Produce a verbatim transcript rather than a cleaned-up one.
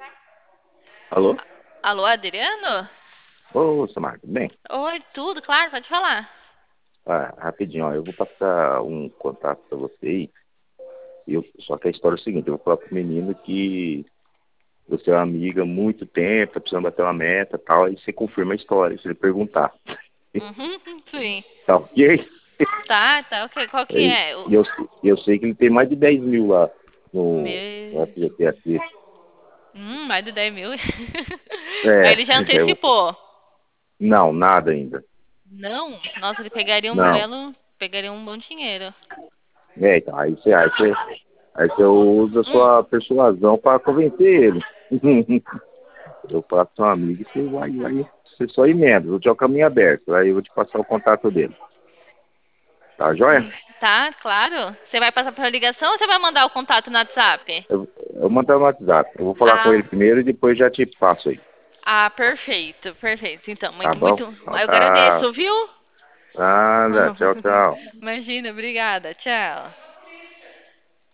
Alô? Alô, Adriano? Ô, Samara, tudo bem? Oi, tudo, claro, pode falar. Ah, rapidinho, ó, eu vou passar um contato para você aí. Eu, só que a história é o seguinte, eu vou falar pro menino que você é uma amiga há muito tempo, tá precisando bater uma meta e tal, aí você confirma a história, se ele perguntar. Uhum, sim. Tá ok? Tá, tá, ok. Qual que Aí, é? O... E eu, eu sei que ele tem mais de dez mil lá no, no Meu... F G T aqui. Hum, mais de dez mil. Mas É, ele já eu vou... antecipou. Não, nada ainda. Não? Nossa, ele pegaria um Não. belo... Pegaria um bom dinheiro. É, então, aí você, aí você, aí você usa a Hum, sua persuasão para convencer ele. Eu faço um amigo e você vai, vai, você só emenda, vou te dar o caminho aberto, aí eu vou te passar o contato dele. Tá joia? hum, tá, claro. Você vai passar pela ligação ou você vai mandar o contato no WhatsApp? Eu, eu mando no WhatsApp. Eu vou falar com ele Ah, primeiro e depois já te passo aí. ah, perfeito, perfeito. Então, Tá muito, bom? muito... Então Eu tá. agradeço, viu? Nada. Tchau, tchau. Imagina, obrigada. Tchau.